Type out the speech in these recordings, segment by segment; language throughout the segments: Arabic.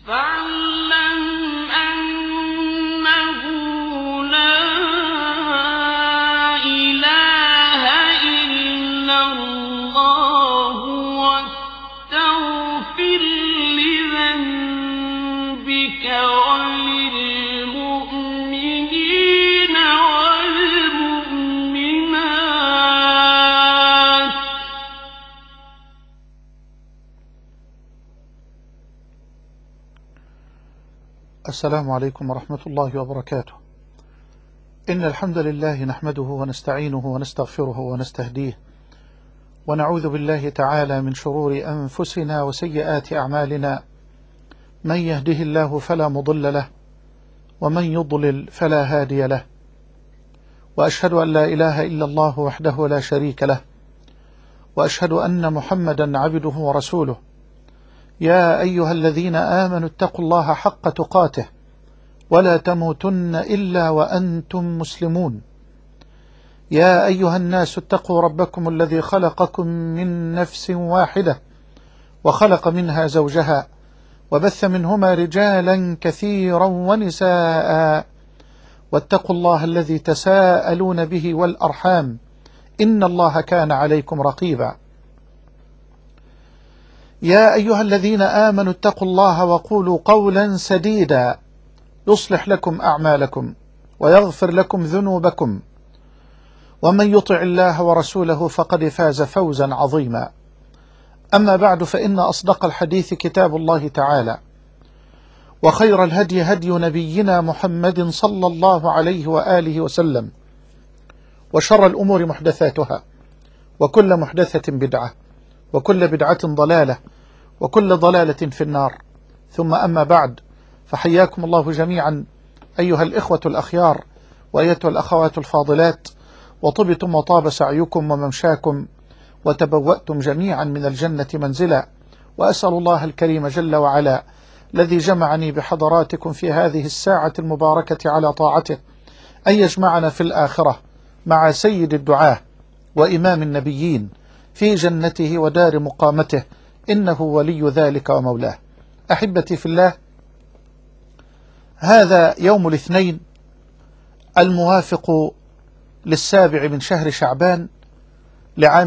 فاعلم أنه لا إله إلا الله واستغفر لذنبك وللمؤمنين والمؤمنات. السلام عليكم ورحمة الله وبركاته. إن الحمد لله نحمده ونستعينه ونستغفره ونستهديه، ونعوذ بالله تعالى من شرور أنفسنا وسيئات أعمالنا، من يهده الله فلا مضل له ومن يضلل فلا هادي له، وأشهد أن لا إله إلا الله وحده لا شريك له، وأشهد أن محمدا عبده ورسوله. يا أيها الذين آمنوا اتقوا الله حق تقاته ولا تموتن إلا وأنتم مسلمون. يا أيها الناس اتقوا ربكم الذي خلقكم من نفس واحدة وخلق منها زوجها وبث منهما رجالا كثيرا ونساء، واتقوا الله الذي تساءلون به والأرحام إن الله كان عليكم رقيبا. يا أيها الذين آمنوا اتقوا الله وقولوا قولا سديدا يصلح لكم أعمالكم ويغفر لكم ذنوبكم، ومن يطع الله ورسوله فقد فاز فوزا عظيما. أما بعد، فإن أصدق الحديث كتاب الله تعالى، وخير الهدي هدي نبينا محمد صلى الله عليه وآله وسلم، وشر الأمور محدثاتها، وكل محدثة بدعة، وكل بدعة ضلالة، وكل ضلالة في النار. ثم أما بعد، فحياكم الله جميعا أيها الإخوة الأخيار وأيتها الأخوات الفاضلات، وطبتم وطاب سعيكم وممشاكم، وتبوأتم جميعا من الجنة منزلا. وأسأل الله الكريم جل وعلا الذي جمعني بحضراتكم في هذه الساعة المباركة على طاعته أن يجمعنا في الآخرة مع سيد الدعاة وإمام النبيين في جنته ودار مقامته، إنه ولي ذلك ومولاه. أحبتي في الله، هذا يوم الاثنين الموافق للسابع من شهر شعبان لعام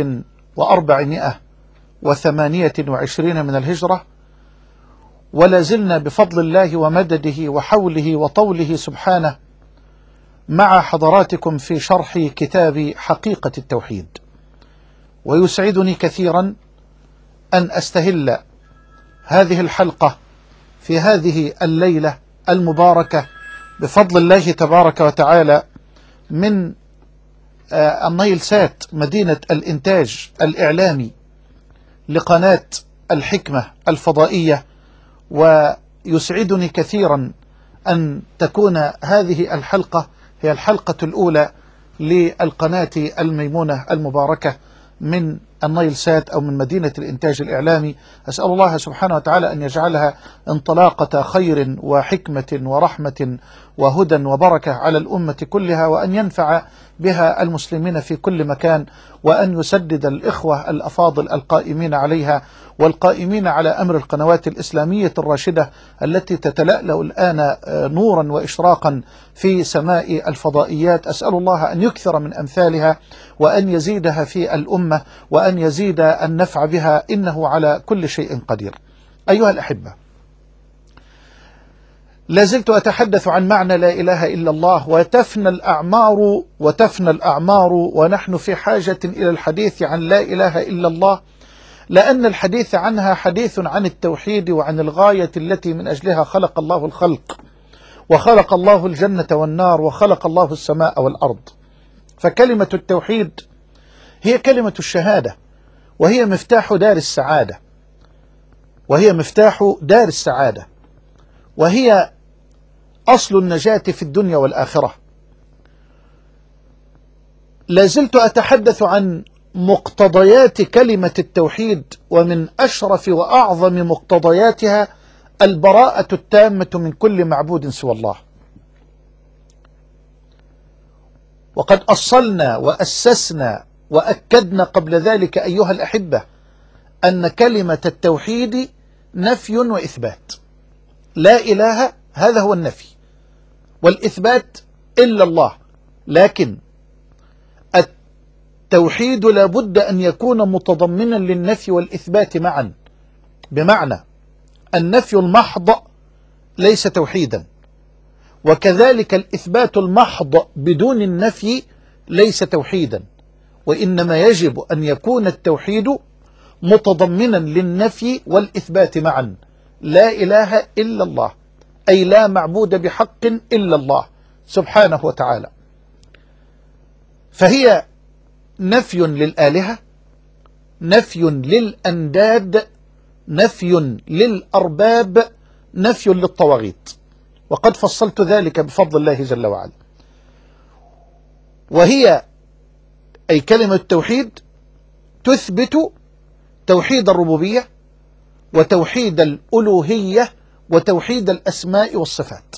1428 من الهجرة، ولا زلنا بفضل الله ومدده وحوله وطوله سبحانه مع حضراتكم في شرح كتاب حقيقة التوحيد. ويسعدني كثيرا أن أستهل هذه الحلقة في هذه الليلة المباركة بفضل الله تبارك وتعالى من النيل سات، مدينة الإنتاج الإعلامي لقناة الحكمة الفضائية. ويسعدني كثيرا أن تكون هذه الحلقة هي الحلقة الأولى للقناة الميمونة المباركة من النيل سات أو من مدينة الإنتاج الإعلامي. أسأل الله سبحانه وتعالى أن يجعلها انطلاقة خير وحكمة ورحمة وهدى وبركة على الأمة كلها، وأن ينفع بها المسلمين في كل مكان، وأن يسدد الإخوة الأفاضل القائمين عليها والقائمين على أمر القنوات الإسلامية الراشدة التي تتلألأ الآن نورا وإشراقا في سماء الفضائيات. أسأل الله أن يكثر من أمثالها، وأن يزيدها في الأمة، وأن يزيد النفع بها، إنه على كل شيء قدير. أيها الأحبة، لازلت أتحدث عن معنى لا إله إلا الله، وتفنى الأعمار ونحن في حاجة إلى الحديث عن لا إله إلا الله، لأن الحديث عنها حديث عن التوحيد وعن الغاية التي من أجلها خلق الله الخلق، وخلق الله الجنة والنار، وخلق الله السماء والأرض. فكلمة التوحيد هي كلمة الشهادة، وهي مفتاح دار السعادة، وهي أصل النجاة في الدنيا والآخرة. لازلت أتحدث عن مقتضيات كلمة التوحيد، ومن أشرف وأعظم مقتضياتها البراءة التامة من كل معبود سوى الله. وقد أصلنا وأسسنا وأكدنا قبل ذلك أيها الأحبة أن كلمة التوحيد نفي وإثبات. لا إله هذا هو النفي، والإثبات إلا الله. لكن التوحيد لا بد أن يكون متضمنا للنفي والإثبات معا، بمعنى النفي المحض ليس توحيدا، وكذلك الإثبات المحض بدون النفي ليس توحيدا، وإنما يجب أن يكون التوحيد متضمنا للنفي والإثبات معا. لا إله إلا الله، أي لا معبود بحق إلا الله سبحانه وتعالى. فهي نفي للآلهة، نفي للأنداد، نفي للأرباب، نفي للطواغيت، وقد فصلت ذلك بفضل الله جل وعلا. وهي أي كلمة التوحيد تثبت توحيد الربوبية وتوحيد الألوهية وتوحيد الأسماء والصفات.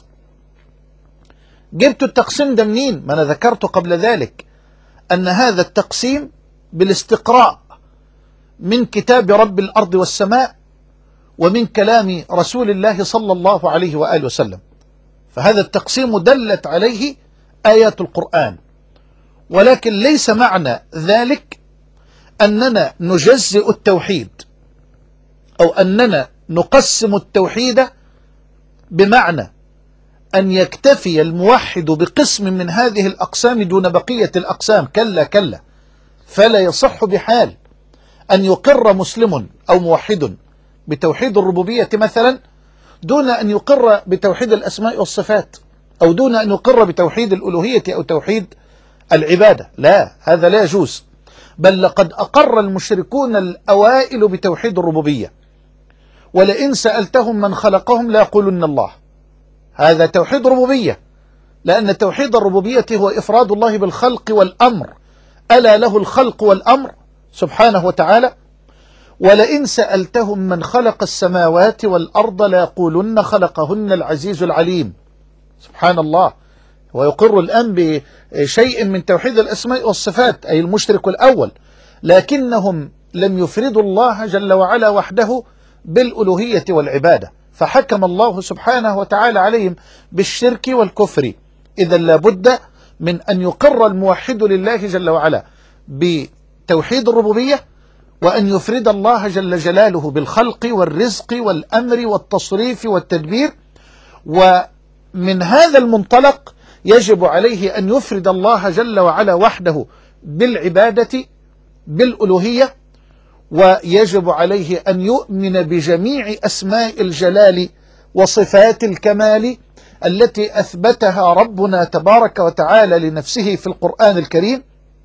جبت التقسيم ده منين؟ ما أنا ذكرت قبل ذلك أن هذا التقسيم بالاستقراء من كتاب رب الأرض والسماء ومن كلام رسول الله صلى الله عليه وآله وسلم. فهذا التقسيم دلت عليه آيات القرآن، ولكن ليس معنى ذلك أننا نجزئ التوحيد أو أننا نقسم التوحيد بمعنى أن يكتفي الموحد بقسم من هذه الأقسام دون بقية الأقسام. كلا كلا، فلا يصح بحال أن يقر مسلم أو موحد بتوحيد الربوبية مثلا دون أن يقر بتوحيد الأسماء والصفات، أو دون أن يقر بتوحيد الألوهية أو توحيد العبادة. لا، هذا لا يجوز. بل لقد أقر المشركون الأوائل بتوحيد الربوبية، ولئن سألتهم من خلقهم لا يقولن الله. هذا توحيد ربوبية، لأن توحيد الربوبية هو إفراد الله بالخلق والأمر. ألا له الخلق والأمر سبحانه وتعالى. ولئن سألتهم من خلق السماوات والأرض لا يقولن خلقهن العزيز العليم. سبحان الله. ويقر الآن بشيء من توحيد الأسماء والصفات، أي المشرك الأول، لكنهم لم يفردوا الله جل وعلا وحده بالألوهية والعبادة، فحكم الله سبحانه وتعالى عليهم بالشرك والكفر. إذا لابد من أن يقر الموحد لله جل وعلا بتوحيد الربوبية، وأن يفرد الله جل جلاله بالخلق والرزق والأمر والتصريف والتدبير. ومن هذا المنطلق يجب عليه أن يفرد الله جل وعلا وحده بالعبادة بالألوهية، ويجب عليه أن يؤمن بجميع أسماء الجلال وصفات الكمال التي أثبتها ربنا تبارك وتعالى لنفسه في القرآن الكريم،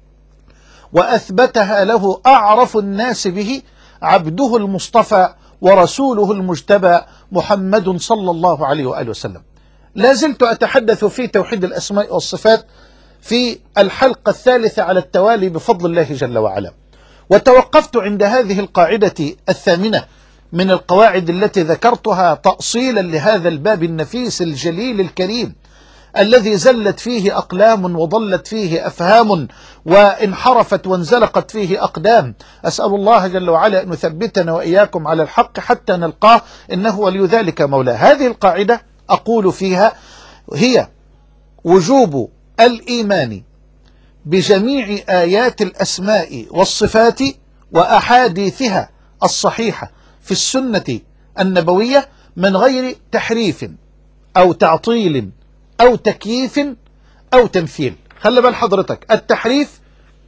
وأثبتها له أعرف الناس به عبده المصطفى ورسوله المجتبى محمد صلى الله عليه وآله وسلم. لا زلت أتحدث في توحيد الأسماء والصفات في الحلقة الثالثة على التوالي بفضل الله جل وعلا، وتوقفت عند هذه القاعدة الثامنة من القواعد التي ذكرتها تأصيلا لهذا الباب النفيس الجليل الكريم الذي زلت فيه أقلام وضلت فيه أفهام وانحرفت وانزلقت فيه أقدام. أسأل الله جل وعلا أن يثبتنا وإياكم على الحق حتى نلقاه، إنه ولي ذلك مولاه. هذه القاعدة أقول فيها هي وجوب الإيمان بجميع آيات الأسماء والصفات وأحاديثها الصحيحة في السنة النبوية من غير تحريف أو تعطيل أو تكييف أو تمثيل. خلي بال حضرتك، التحريف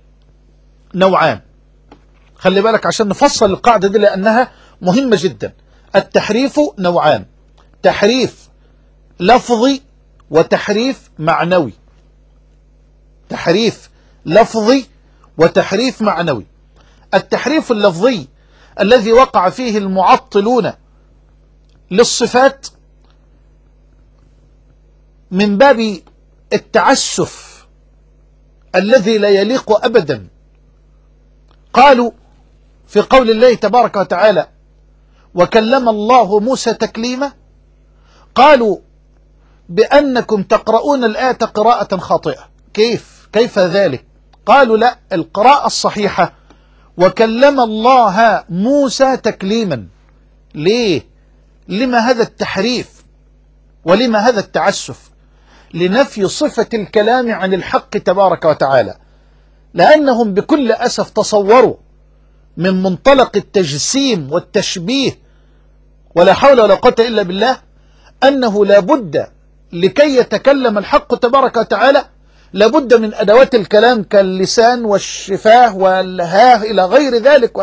نوعان. خلي بالك عشان نفصل القاعدة دي لأنها مهمة جدا. التحريف نوعان: تحريف لفظي وتحريف معنوي. تحريف لفظي وتحريف معنوي. التحريف اللفظي الذي وقع فيه المعطلون للصفات من باب التعسف الذي لا يليق أبدا. قالوا في قول الله تبارك وتعالى: وكلم الله موسى تكليما، قالوا بأنكم تقرؤون الآية قراءة خاطئة. كيف ذلك؟ قالوا لا، القراءة الصحيحة وكلم الله موسى تكليما. ليه؟ لما هذا التحريف؟ ولما هذا التعسف؟ لنفي صفة الكلام عن الحق تبارك وتعالى، لأنهم بكل أسف تصوروا من منطلق التجسيم والتشبيه ولا حول ولا قوة إلا بالله أنه لا بد لكي يتكلم الحق تبارك وتعالى لابد من أدوات الكلام كاللسان والشفاه والهاه إلى غير ذلك،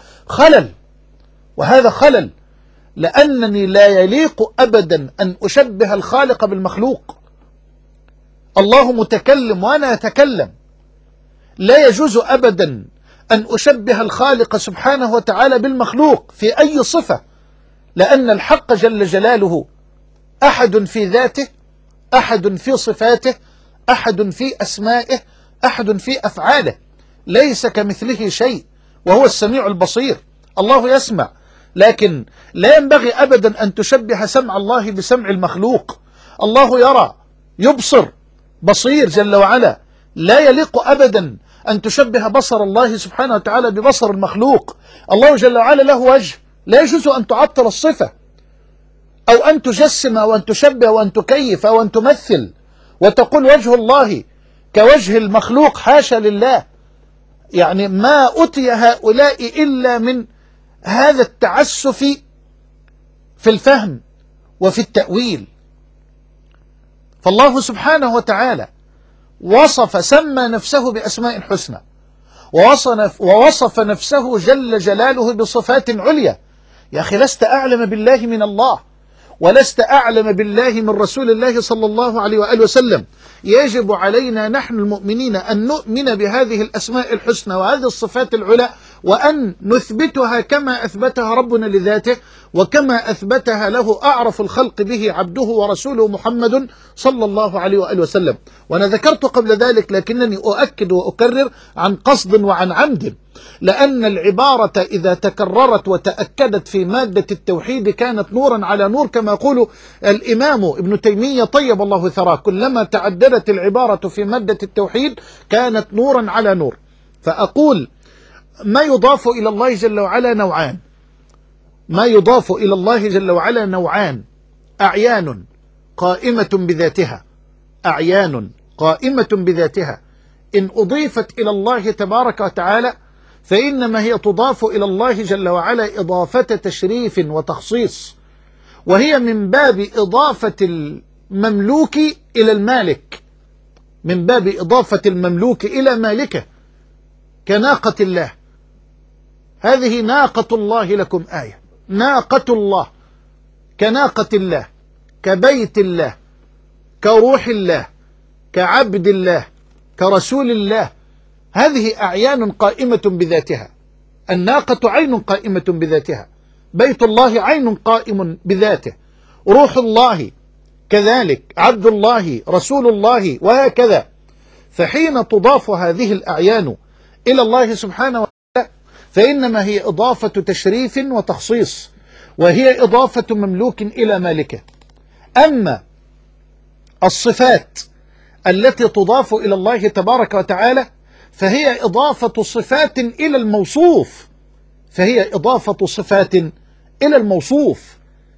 وهذا خلل، لأنني لا يليق أبدا أن أشبه الخالق بالمخلوق. الله متكلم وأنا أتكلم، لا يجوز أبدا أن أشبه الخالق سبحانه وتعالى بالمخلوق في أي صفة، لأن الحق جل جلاله أحد في ذاته، أحد في صفاته، أحد في أسمائه، أحد في أفعاله، ليس كمثله شيء وهو السميع البصير. الله يسمع، لكن لا ينبغي أبدا أن تشبه سمع الله بسمع المخلوق. الله يرى، يبصر، بصير جل وعلا، لا يليق أبدا أن تشبه بصر الله سبحانه وتعالى ببصر المخلوق. الله جل وعلا له وجه، لا يجوز أن تعطل الصفة أو أن تجسم أو أن تشبه أو أن تكيف أو أن تمثل وتقول وجه الله كوجه المخلوق، حاشا لله. يعني ما أتي هؤلاء إلا من هذا التعسف في الفهم وفي التأويل. فالله سبحانه وتعالى سمى نفسه بأسماء حسنى، ووصف نفسه جل جلاله بصفات عليا. يا أخي لست أعلم بالله من الله، ولست أعلم بالله من رسول الله صلى الله عليه وآله وسلم. يجب علينا نحن المؤمنين أن نؤمن بهذه الأسماء الحسنى وهذه الصفات العلى، وأن نثبتها كما أثبتها ربنا لذاته، وكما أثبتها له أعرف الخلق به عبده ورسوله محمد صلى الله عليه وآله وسلم. وأنا ذكرت قبل ذلك، لكنني أؤكد وأكرر عن قصد وعن عمد، لأن العبارة إذا تكررت وتأكدت في مادة التوحيد كانت نورا على نور، كما يقول الإمام ابن تيمية طيب الله ثراه، كلما تعددت العبارة في مادة التوحيد كانت نورا على نور. فأقول ما يضاف إلى الله جل وعلا نوعان، ما يضاف إلى الله جل وعلا نوعان: أعيان قائمة بذاتها، أعيان قائمة بذاتها إن أضيفت إلى الله تبارك وتعالى فإنما هي تضاف إلى الله جل وعلا إضافة تشريف وتخصيص، وهي من باب إضافة المملوك إلى المالك، من باب إضافة المملوك إلى مالكه، كناقة الله. هذه ناقة الله لكم آية، ناقة الله، كناقة الله، كبيت الله، كروح الله، كعبد الله، كرسول الله. هذه أعيان قائمة بذاتها. الناقة عين قائمة بذاتها، بيت الله عين قائم بذاته، روح الله كذلك، عبد الله، رسول الله، وهكذا. فحين تضاف هذه الأعيان إلى الله سبحانه وتعالى فإنما هي إضافة تشريف وتخصيص، وهي إضافة مملوك إلى مالكه. أما الصفات التي تضاف إلى الله تبارك وتعالى فهي إضافة صفات إلى الموصوف، فهي إضافة صفات إلى الموصوف،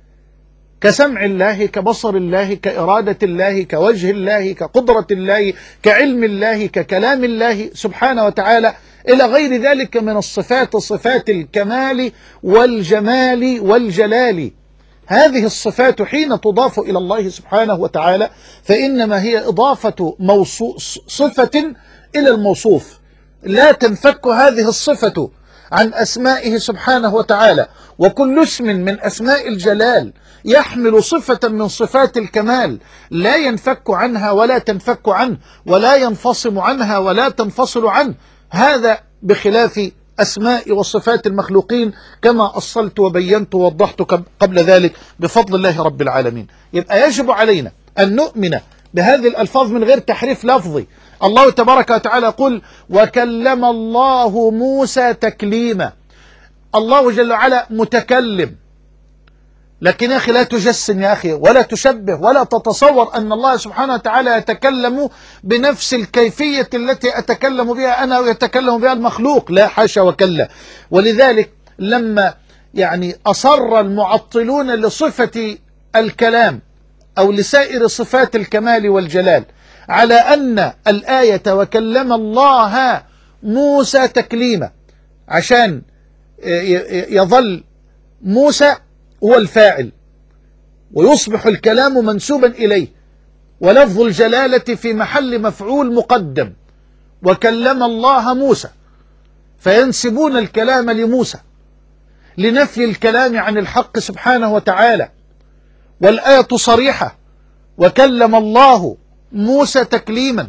كسمع الله، كبصر الله، كإرادة الله، كوجه الله، كقدرة الله، كعلم الله، ككلام الله سبحانه وتعالى، إلى غير ذلك من الصفات، صفات الكمال والجمال والجلال. هذه الصفات حين تضاف إلى الله سبحانه وتعالى فإنما هي إضافة صفة إلى الموصوف، لا تنفك هذه الصفة عن أسمائه سبحانه وتعالى. وكل اسم من أسماء الجلال يحمل صفة من صفات الكمال لا ينفك عنها ولا تنفك عنه، ولا ينفصم عنها ولا تنفصل عنه. هذا بخلاف أسماء وصفات المخلوقين، كما أصلت وبينت ووضحت قبل ذلك بفضل الله رب العالمين. يبقى يجب علينا أن نؤمن بهذه الألفاظ من غير تحريف لفظي. الله تبارك وتعالى يقول: وكلم الله موسى تكليما. الله جل وعلا متكلم، لكن يا أخي لا تجسم يا أخي، ولا تشبه، ولا تتصور أن الله سبحانه وتعالى يتكلم بنفس الكيفية التي أتكلم بها أنا ويتكلم بها المخلوق، لا حاشا وكلا. ولذلك لما أصر المعطلون لصفة الكلام أو لسائر صفات الكمال والجلال على أن الآية وكلم الله موسى تكليما، عشان يظل موسى هو الفاعل ويصبح الكلام منسوبا إليه، ولفظ الجلالة في محل مفعول مقدم، وكلم الله موسى، فينسبون الكلام لموسى لنفي الكلام عن الحق سبحانه وتعالى. والآية صريحة: وكلم الله موسى تكليما،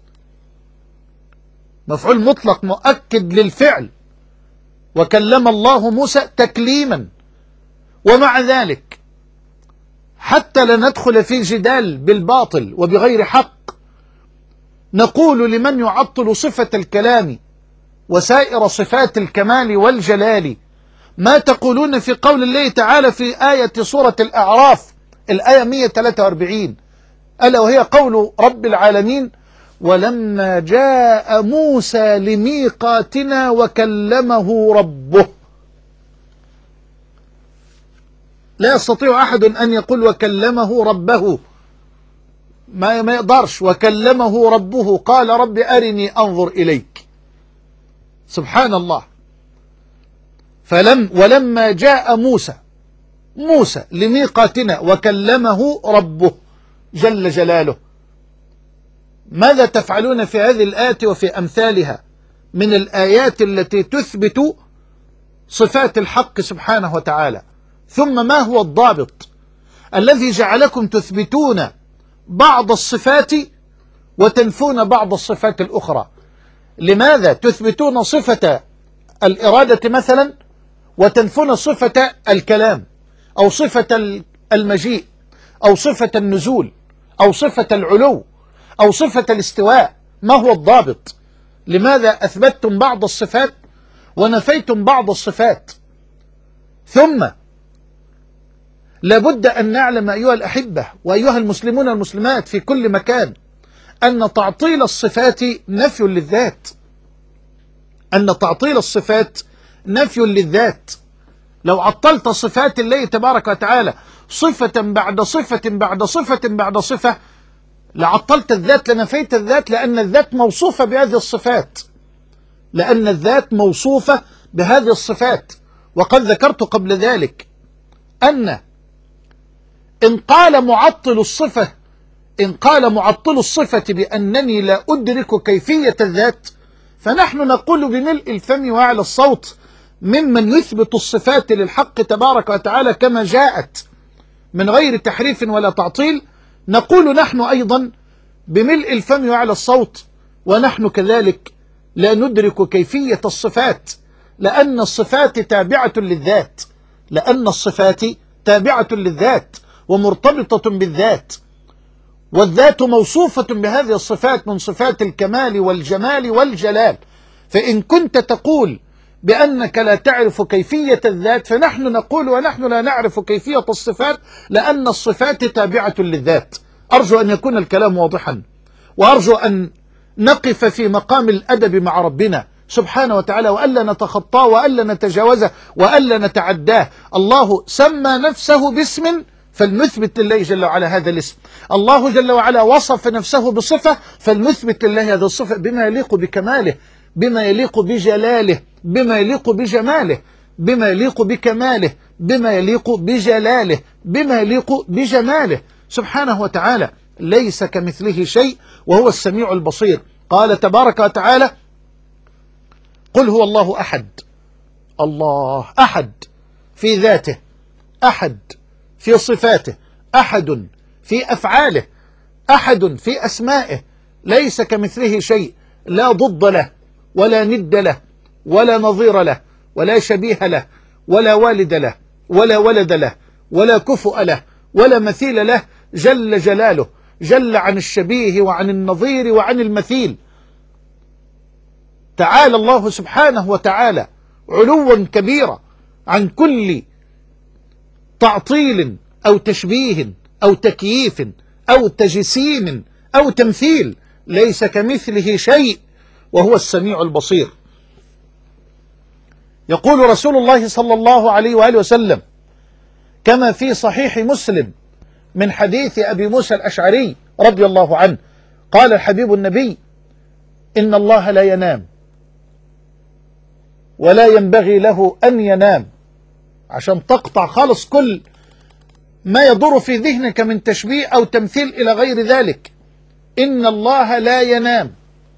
مفعول مطلق مؤكد للفعل، وكلم الله موسى تكليما. ومع ذلك حتى لا ندخل في جدال بالباطل وبغير حق، نقول لمن يعطل صفة الكلام وسائر صفات الكمال والجلال: ما تقولون في قول الله تعالى في آية سورة الأعراف الآية 143، ألا وهي قول رب العالمين: ولما جاء موسى لميقاتنا وكلمه ربه. لا يستطيع أحد أن يقول وكلمه ربه، ما يقدرش. وكلمه ربه قال رب أرني أنظر إليك. سبحان الله. ولما جاء موسى لميقاتنا وكلمه ربه جل جلاله. ماذا تفعلون في هذه الآيات وفي أمثالها من الآيات التي تثبت صفات الحق سبحانه وتعالى؟ ثم ما هو الضابط الذي جعلكم تثبتون بعض الصفات وتنفون بعض الصفات الأخرى؟ لماذا تثبتون صفة الإرادة مثلا وتنفون صفة الكلام، أو صفة المجيء، أو صفة النزول، أو صفة العلو، أو صفة الاستواء؟ ما هو الضابط؟ لماذا أثبتتم بعض الصفات ونفيتم بعض الصفات؟ ثم لابد أن نعلم أيها الأحبة وأيها المسلمون والمسلمات في كل مكان أن تعطيل الصفات نفي للذات، أن تعطيل الصفات نفي للذات. لو عطلت صفات الله تبارك وتعالى صفة بعد صفة بعد صفة بعد صفة لعطلت الذات، لنفيت الذات، لأن الذات موصوفة بهذه الصفات، لأن الذات موصوفة بهذه الصفات. وقد ذكرت قبل ذلك أن إن قال معطل الصفة بأنني لا أدرك كيفية الذات، فنحن نقول بملء الفم وأعلى الصوت ممن يثبت الصفات للحق تبارك وتعالى كما جاءت من غير تحريف ولا تعطيل، نقول نحن أيضا بملء الفم وأعلى الصوت ونحن كذلك لا ندرك كيفية الصفات، لأن الصفات تابعة للذات، لأن الصفات تابعة للذات ومرتبطة بالذات، والذات موصوفة بهذه الصفات من صفات الكمال والجمال والجلال. فإن كنت تقول بأنك لا تعرف كيفية الذات، فنحن نقول ونحن لا نعرف كيفية الصفات، لأن الصفات تابعة للذات. أرجو أن يكون الكلام واضحا، وأرجو أن نقف في مقام الأدب مع ربنا سبحانه وتعالى، وألا نتخطاه وألا نتجاوزه وألا نتعداه. الله سمى نفسه باسم فلنثبت لله جل وعلا هذا الاسم. الله جل وعلا وصف نفسه بصفة فلنثبت لله هذه الصفة بما يليق بكماله، بما يليق بجلاله، بما يليق بجماله، بما يليق بكماله، بما يليق بجلاله، بما يليق بجماله سبحانه وتعالى. ليس كمثله شيء وهو السميع البصير. قال تبارك وتعالى: قل هو الله أحد. الله أحد في ذاته، أحد في صفاته، أحد في أفعاله، أحد في أسمائه، ليس كمثله شيء، لا ضد له ولا ند له ولا نظير له ولا شبيه له ولا والد له ولا ولد له ولا كفؤ له ولا مثيل له، جل جلاله، جل عن الشبيه وعن النظير وعن المثيل. تعالى الله سبحانه وتعالى علوا كبيرا عن كل تعطيل أو تشبيه أو تكييف أو تجسيم أو تمثيل. ليس كمثله شيء وهو السميع البصير. يقول رسول الله صلى الله عليه وآله وسلم كما في صحيح مسلم من حديث أبي موسى الأشعري رضي الله عنه قال الحبيب النبي: إن الله لا ينام ولا ينبغي له أن ينام، عشان تقطع خالص كل ما يدور في ذهنك من تشبيه أو تمثيل إلى غير ذلك. إن الله لا ينام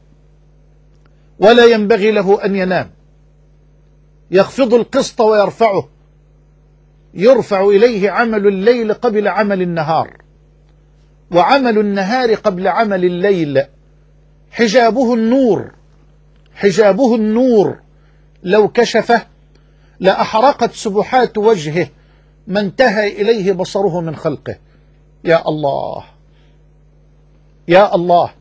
ولا ينبغي له أن ينام، يخفض القسط ويرفعه، يرفع إليه عمل الليل قبل عمل النهار، وعمل النهار قبل عمل الليل، حجابه النور، حجابه النور، لو كشفه لأحرقت سبحات وجهه ما انتهى إليه بصره من خلقه. يا الله يا الله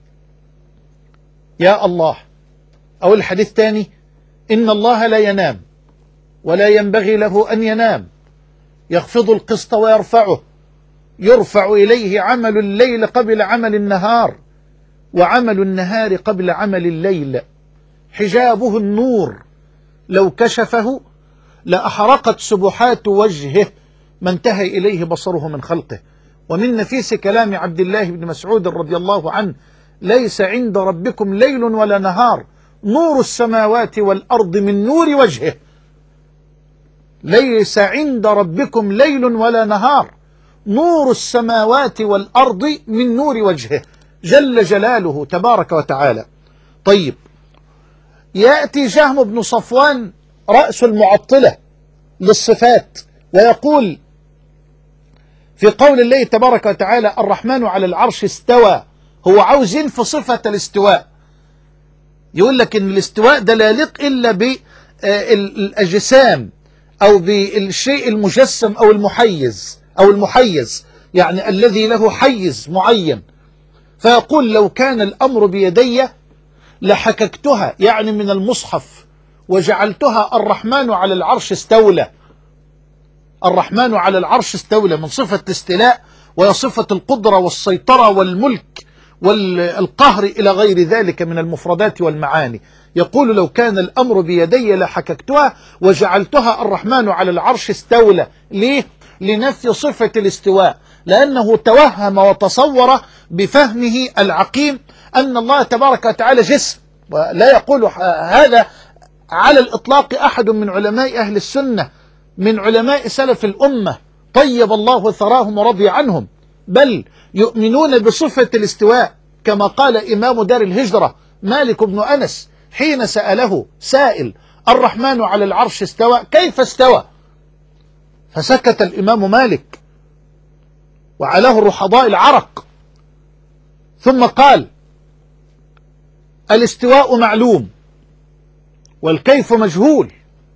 يا الله. أو الحديث تاني: إن الله لا ينام ولا ينبغي له أن ينام، يخفض القسط ويرفعه، يرفع إليه عمل الليل قبل عمل النهار، وعمل النهار قبل عمل الليل، حجابه النور، لو كشفه لأحرقت سبحات وجهه ما انتهى إليه بصره من خلقه. ومن نفيس كلام عبد الله بن مسعود رضي الله عنه: ليس عند ربكم ليل ولا نهار، نور السماوات والأرض من نور وجهه. ليس عند ربكم ليل ولا نهار، نور السماوات والأرض من نور وجهه جل جلاله تبارك وتعالى. طيب، يأتي جهم بن صفوان رأس المعطلة للصفات ويقول في قول الله تبارك وتعالى: الرحمن على العرش استوى، هو عاوز ينفي صفة الاستواء، يقول لك إن الاستواء ده لا يليق إلا بالأجسام أو بالشيء المجسم أو المحيز، يعني الذي له حيز معين. فيقول: لو كان الأمر بيدي لحككتها، يعني من المصحف، وجعلتها الرحمن على العرش استولى. الرحمن على العرش استولى من صفة الاستيلاء، وهي صفة القدرة والسيطرة والملك والقهر إلى غير ذلك من المفردات والمعاني. يقول: لو كان الأمر بيدي لحككتها وجعلتها الرحمن على العرش استولى. ليه؟ لنفي صفة الاستواء، لأنه توهم وتصور بفهمه العقيم أن الله تبارك وتعالى جسم، ولا يقول هذا على الإطلاق أحد من علماء أهل السنة، من علماء سلف الأمة طيب الله ثراهم ورضي عنهم، بل يؤمنون بصفة الاستواء، كما قال إمام دار الهجرة مالك بن أنس حين سأله سائل: الرحمن على العرش استوى، كيف استوى؟ فسكت الإمام مالك وعلاه الرحضاء العرق، ثم قال: الاستواء معلوم والكيف مجهول.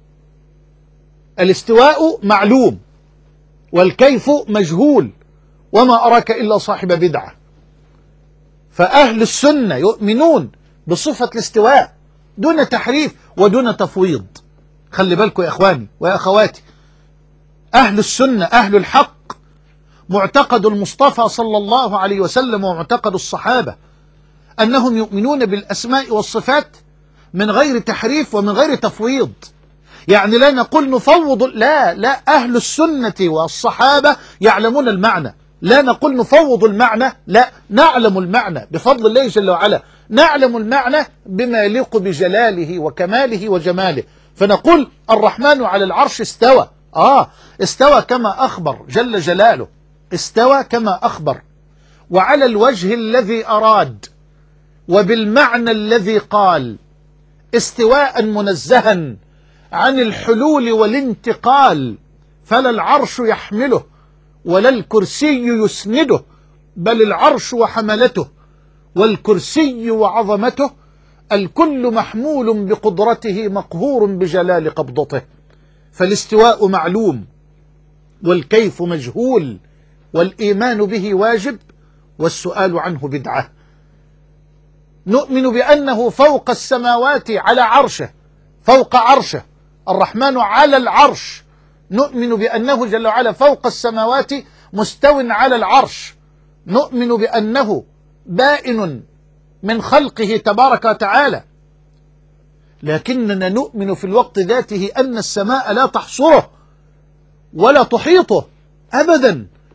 الاستواء معلوم والكيف مجهول، وما أراك إلا صاحب بدعة. فأهل السنة يؤمنون بصفة الاستواء دون تحريف ودون تفويض. خلي بالكم يا إخواني ويا أخواتي، أهل السنة أهل الحق، معتقد المصطفى صلى الله عليه وسلم ومعتقد الصحابة أنهم يؤمنون بالأسماء والصفات من غير تحريف ومن غير تفويض. يعني لا نقول نفوض، لا، أهل السنة والصحابة يعلمون المعنى، لا نقول نفوض المعنى، لا، نعلم المعنى بفضل الله جل وعلا، نعلم المعنى بما يليق بجلاله وكماله وجماله. فنقول: الرحمن على العرش استوى، استوى كما أخبر جل جلاله، استوى كما أخبر، وعلى الوجه الذي أراد وبالمعنى الذي قال، استواء منزها عن الحلول والانتقال، فلا العرش يحمله ولا الكرسي يسنده، بل العرش وحملته والكرسي وعظمته، الكل محمول بقدرته مقهور بجلال قبضته. فالاستواء معلوم والكيف مجهول، والإيمان به واجب والسؤال عنه بدعة. نؤمن بأنه فوق السماوات على عرشه، فوق عرشه، الرحمن على العرش، نؤمن بأنه جل وعلا فوق السماوات مستو على العرش، نؤمن بأنه بائن من خلقه تبارك وتعالى، لكننا نؤمن في الوقت ذاته أن السماء لا تحصره ولا تحيطه أبدا،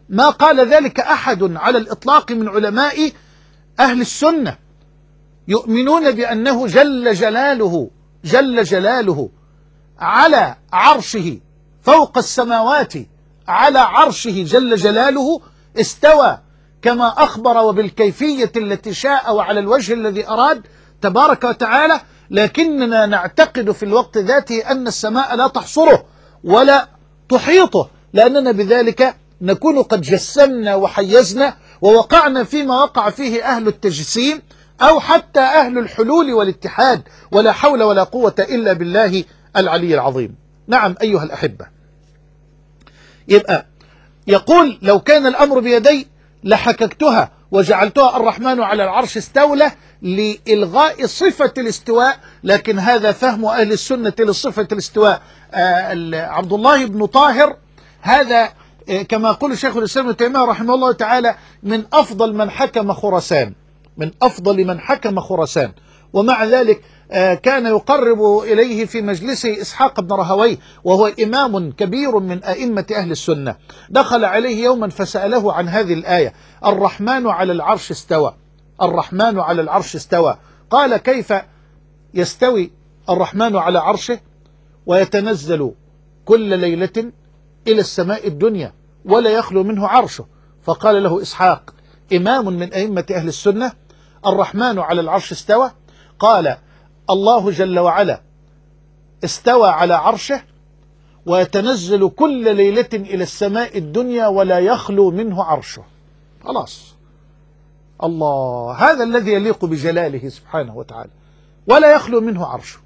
ما قال ذلك أحد على الإطلاق من علماء أهل السنة، يؤمنون بأنه جل جلاله على عرشه فوق السماوات، على عرشه جل جلاله استوى كما أخبر وبالكيفية التي شاء وعلى الوجه الذي أراد تبارك وتعالى، لكننا نعتقد في الوقت ذاته أن السماء لا تحصره ولا تحيطه، لأننا بذلك نكون قد جسمنا وحيزنا ووقعنا فيما وقع فيه أهل التجسيم أو حتى أهل الحلول والاتحاد، ولا حول ولا قوة إلا بالله العلي العظيم. نعم أيها الأحبة، يبقى يقول لو كان الأمر بيدي لحككتها وجعلتها الرحمن على العرش استولى لإلغاء صفة الاستواء، لكن هذا فهم أهل السنة لصفة الاستواء. عبد الله بن طاهر هذا كما يقول شيخ الإسلام ابن تيمية رحمه الله تعالى من أفضل من حكم خراسان، من أفضل من حكم خراسان، ومع ذلك كان يقرب إليه في مجلسه إسحاق بن رهويه، وهو إمام كبير من أئمة أهل السنة. دخل عليه يوما فسأله عن هذه الآية: الرحمن على العرش استوى، الرحمن على العرش استوى. قال: كيف يستوي الرحمن على عرشه ويتنزل كل ليلة إلى السماء الدنيا ولا يخلو منه عرشه؟ فقال له إسحاق إمام من أئمة أهل السنة: الرحمن على العرش استوى. قال: الله جل وعلا استوى على عرشه ويتنزل كل ليلة إلى السماء الدنيا ولا يخلو منه عرشه. خلاص، الله هذا الذي يليق بجلاله سبحانه وتعالى، ولا يخلو منه عرشه.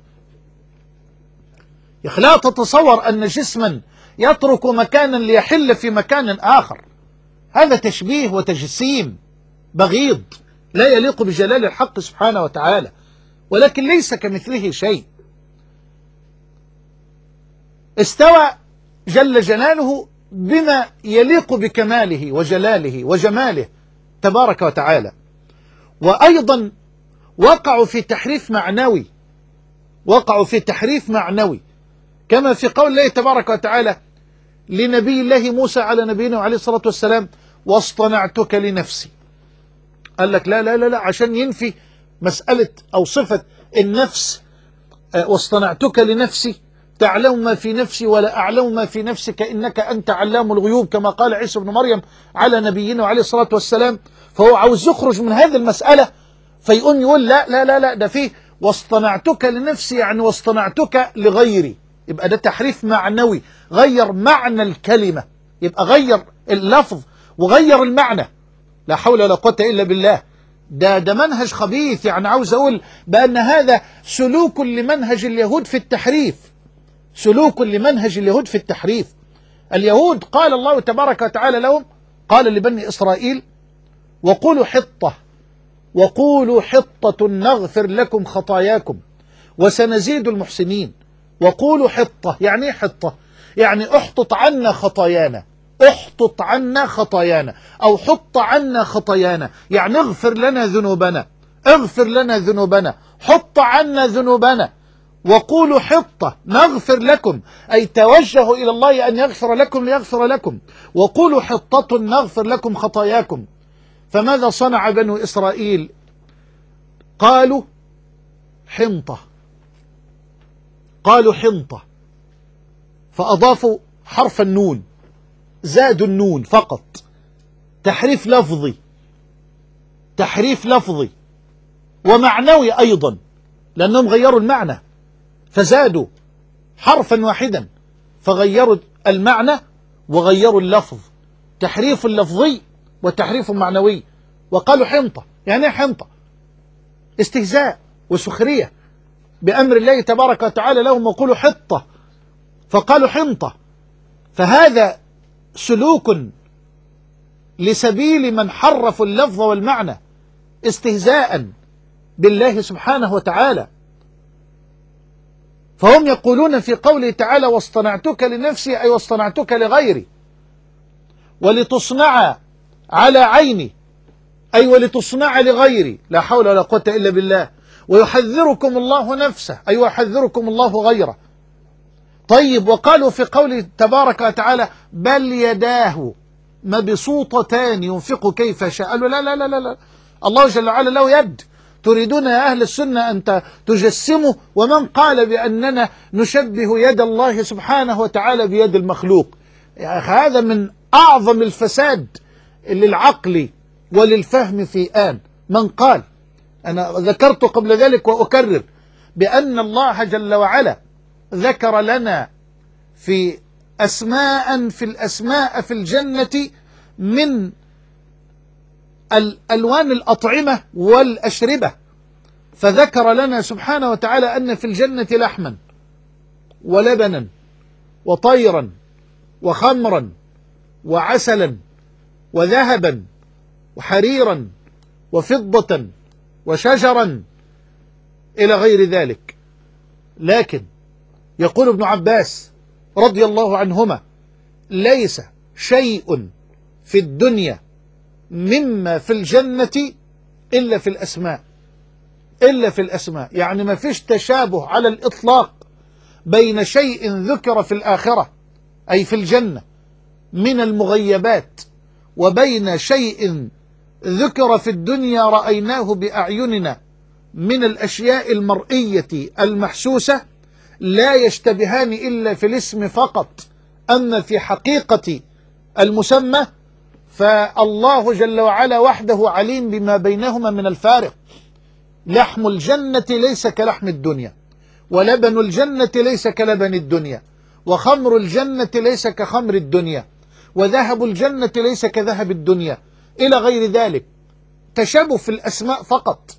لا تتصور أن جسما يترك مكانا ليحل في مكان آخر، هذا تشبيه وتجسيم بغيض لا يليق بجلال الحق سبحانه وتعالى، ولكن ليس كمثله شيء. استوى جل جلاله بما يليق بكماله وجلاله وجماله تبارك وتعالى. وأيضا وقعوا في تحريف معنوي، وقعوا في تحريف معنوي كما في قول الله تبارك وتعالى لنبي الله موسى على نبينا عليه الصلاة والسلام: واصطنعتك لنفسي. قال لك لا لا لا لا، عشان ينفي مسألة أو صفة النفس. واصطنعتك لنفسي تعلم ما في نفسي ولا أعلم ما في نفسك إنك أنت علام الغيوب، كما قال عيسى بن مريم على نبينا عليه الصلاة والسلام. فهو عاوز يخرج من هذه المسألة، فيقوم يقول لا لا لا لا، ده فيه واصطنعتك لنفسي يعني واصطنعتك لغيري، يبقى ده تحريف معنوي، غير معنى الكلمة، يبقى غير اللفظ وغير المعنى. لا حول ولا قوة إلا بالله. ده منهج خبيث، يعني عاوز أقول بأن هذا سلوك لمنهج اليهود في التحريف، سلوك لمنهج اليهود في التحريف. اليهود قال الله تبارك وتعالى لهم، قال لبني إسرائيل: وقولوا حطة، وقولوا حطة نغفر لكم خطاياكم وسنزيد المحسنين. وقولوا حطة، يعني ايه حطة؟ يعني احطط عنا خطايانا، احطط عنا خطايانا، أو حط عنا خطايانا، يعني اغفر لنا ذنوبنا، اغفر لنا ذنوبنا، حط عنا ذنوبنا. وقولوا حطة نغفر لكم، أي توجهوا إلى الله أن يغفر لكم ليغفر لكم. وقولوا حطة نغفر لكم خطاياكم. فماذا صنع بنو إسرائيل؟ قالوا حنطة، قالوا حنطة، فأضافوا حرف النون، زادوا النون فقط. تحريف لفظي، تحريف لفظي ومعنوي أيضا، لأنهم غيروا المعنى فزادوا حرفا واحدا، فغيروا المعنى وغيروا اللفظ، تحريف لفظي وتحريف معنوي. وقالوا حنطة، يعني ايه حنطة؟ استهزاء وسخرية بأمر الله تبارك وتعالى لهم، وقولوا حطة فقالوا حنطة. فهذا سلوك لسبيل من حرفوا اللفظ والمعنى استهزاء بالله سبحانه وتعالى. فهم يقولون في قوله تعالى: واصطنعتك لنفسي، أي واصطنعتك لغيري، ولتصنع على عيني، أي ولتصنع لغيري، لا حول ولا قوة إلا بالله. ويحذركم الله نفسه، أي ويحذركم الله غيره. طيب، وقالوا في قوله تبارك وتعالى: بل يداه مبسوطتان ينفق كيف شاء. قالوا لا لا لا لا لا، الله جل وعلا له يد، تريدون يا أهل السنة أن تجسموا؟ ومن قال بأننا نشبه يد الله سبحانه وتعالى بيد المخلوق؟ يعني هذا من أعظم الفساد للعقل وللفهم في آن. من قال، أنا ذكرت قبل ذلك وأكرر بأن الله جل وعلا ذكر لنا في الأسماء في الجنة من الألوان الأطعمة والأشربة، فذكر لنا سبحانه وتعالى أن في الجنة لحما ولبنا وطيرا وخمرا وعسلا وذهبا وحريرا وفضة وشجرا إلى غير ذلك. لكن يقول ابن عباس رضي الله عنهما: ليس شيء في الدنيا مما في الجنة إلا في الأسماء، إلا في الأسماء. يعني ما فيش تشابه على الإطلاق بين شيء ذكر في الآخرة أي في الجنة من المغيبات وبين شيء ذكر في الدنيا رأيناه بأعيننا من الأشياء المرئية المحسوسة، لا يشتبهان إلا في الاسم فقط. أما في حقيقة المسمى فالله جل وعلا وحده عليم بما بينهما من الفارق. لحم الجنة ليس كلحم الدنيا، ولبن الجنة ليس كلبن الدنيا، وخمر الجنة ليس كخمر الدنيا، وذهب الجنة ليس كذهب الدنيا، إلى غير ذلك. تشابه في الأسماء فقط.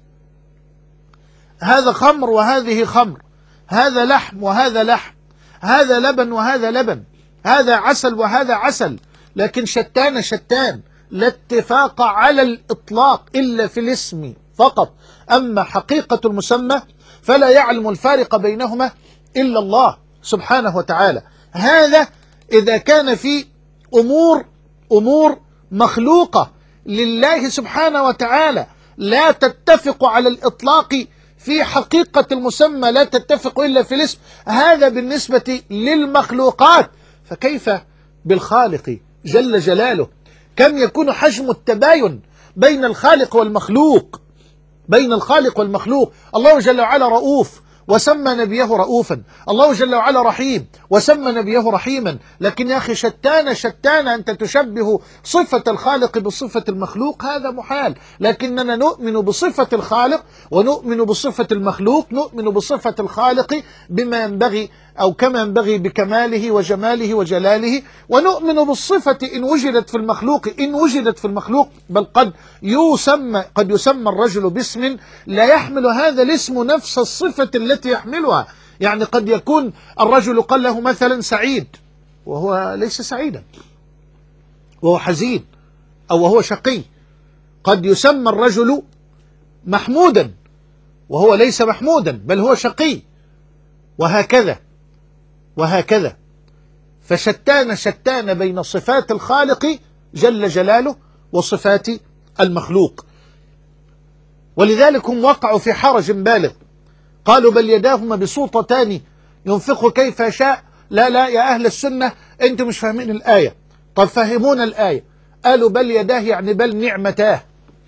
هذا خمر وهذه خمر، هذا لحم وهذا لحم، هذا لبن وهذا لبن، هذا عسل وهذا عسل، لكن شتان شتان، لا اتفاق على الإطلاق إلا في الاسم فقط. أما حقيقة المسمى فلا يعلم الفارق بينهما إلا الله سبحانه وتعالى. هذا إذا كان في أمور مخلوقة لله سبحانه وتعالى لا تتفق على الإطلاق في حقيقة المسمى، لا تتفق إلا في الاسم. هذا بالنسبة للمخلوقات، فكيف بالخالق جل جلاله؟ كم يكون حجم التباين بين الخالق والمخلوق، بين الخالق والمخلوق. الله جل وعلا رؤوف وسمى نبيه رؤوفا، الله جل وعلا رحيم وسمى نبيه رحيما. لكن يا أخي شتان أنت تشبه صفة الخالق بصفة المخلوق، هذا محال. لكننا نؤمن بصفة الخالق ونؤمن بصفة المخلوق، نؤمن بصفة الخالق بما ينبغي أو كما ينبغي بكماله وجماله وجلاله، ونؤمن بالصفة إن وجدت في المخلوق، إن وجدت في المخلوق. بل قد يسمى الرجل باسم لا يحمل هذا الاسم نفس الصفة التي يحملها. يعني قد يكون الرجل قال له مثلا سعيد وهو ليس سعيدا، وهو حزين أو وهو شقي. قد يسمى الرجل محمودا وهو ليس محمودا بل هو شقي، وهكذا وهكذا. فشتان بين صفات الخالق جل جلاله وصفات المخلوق. ولذلك هم وقعوا في حرج بالغ، قالوا بل يداه مبسوطتان ينفق كيف يشاء. لا لا يا أهل السنة، أنتم مش فاهمين الآية. طب فهمونا الآية. قالوا بل يداه يعني بل نعمتاه،